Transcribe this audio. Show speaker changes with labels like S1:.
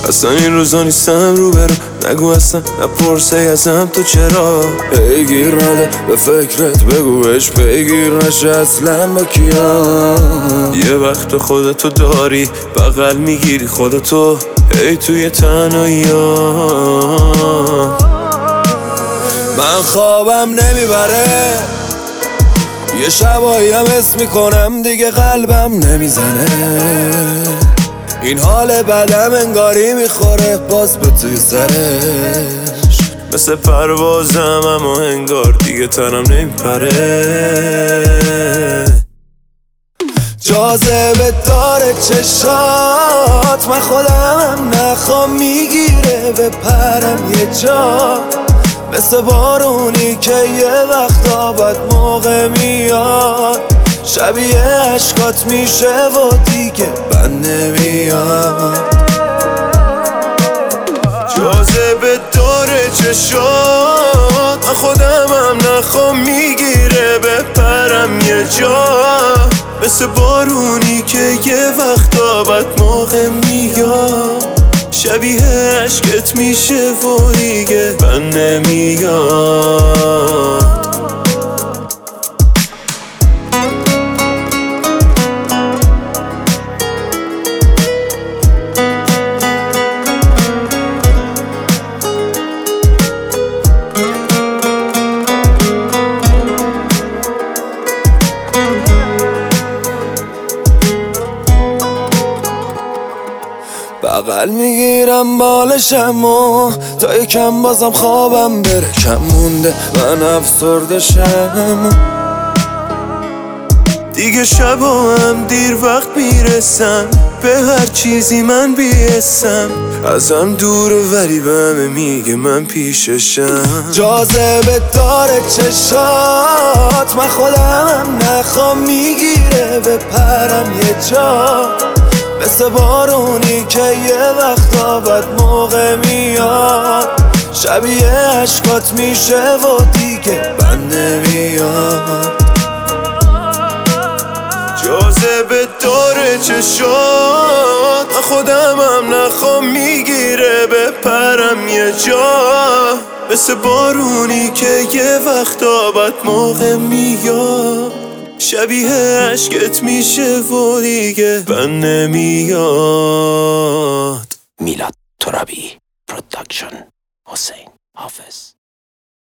S1: اصلا این روزا نیستم رو برم، نگو اصلا نپرسه ازم تو چرا پیگیر نده به فکرت، بگوش پیگیر نشه اصلا با کیام. یه وقت خودتو داری بغل میگیری خودتو ای توی تنهایی‌ها. من خوابم نمیبره، یه شبایی هم حس میکنم دیگه قلبم نمیزنه. این حال بدم انگاری میخوره باز به توی سرش، مثل پروازم اما انگار دیگه تنم نمیپره. جاذبه داره چشات، من خودم نخوام میگیره به پرم یه جا، مثل بارونی که یه وقتا بد موقع میاد، شبیه عشقات میشه و دیگه بند نمیاد. جاذبه داره چشات، من خودمم نخوام میگیره به پرم یه جا، مثل بارونی که یه وقتا بد موقع میاد، شبیه عشقت میشه و دیگه بند نمیاد. بغل میگیرم بالشم و تا یکم بازم خوابم بره، کم مونده من افسردشم دیگه. شبا هم دیر وقت میرسم، به هر چیزی من بیستم، ازم دوره ولی به همه میگه من پیششم. جاذبه داره چشات، من خودم نخوام میگیره به پرم یه جا، مثل بارونی که یه وقتا بد موقع میاد، شبیه عشقات میشه و دیگه بند نمیاد. جاذبه داره چشات، من خودمم نخوام میگیره به پرم یه جا، مثل بارونی که یه وقتا بد موقع میاد، شبیه عشقت میشه و دیگه بند نمیاد.
S2: میلاد ترابی پروداکشن، حسین حافظ.